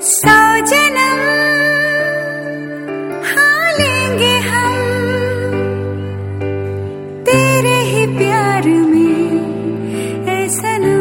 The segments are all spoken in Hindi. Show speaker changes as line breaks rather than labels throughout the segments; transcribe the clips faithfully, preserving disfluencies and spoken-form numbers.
सौ जन्म हाँ लेंगे हम तेरे ही प्यार में ऐ सनम।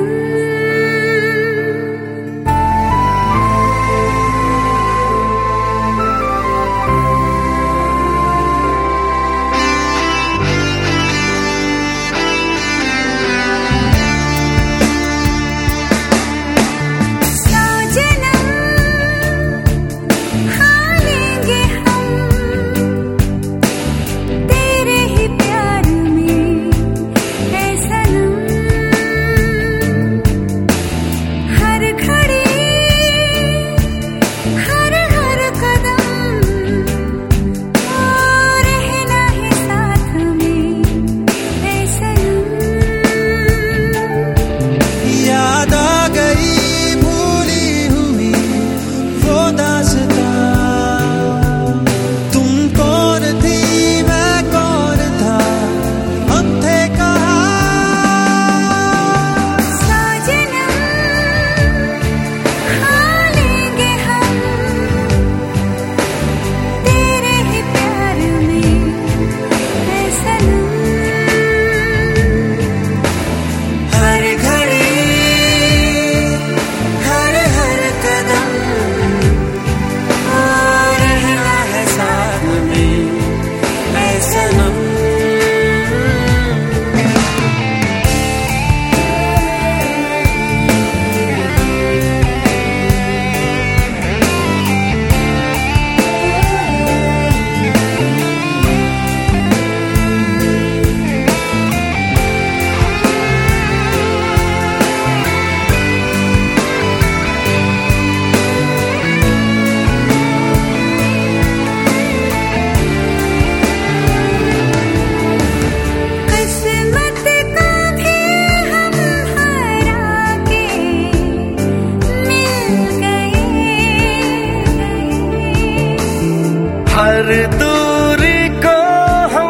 हर दूरी को हम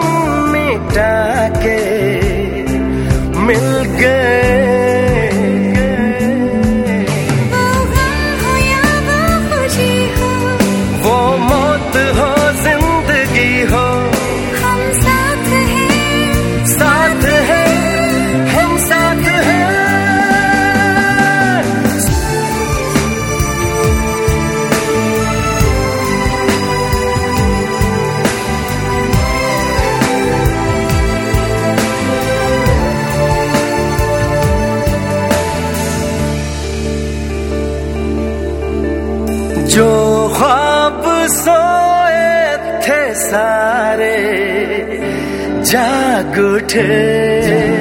मिटा के मिल गए।
वो गम हो या वो खुशी हो,
वो मौत हो जिंदगी हो,
हम साथ हैं
साथ हैं हम साथ हैं। जो ख्वाब सोए थे सारे जाग उठे।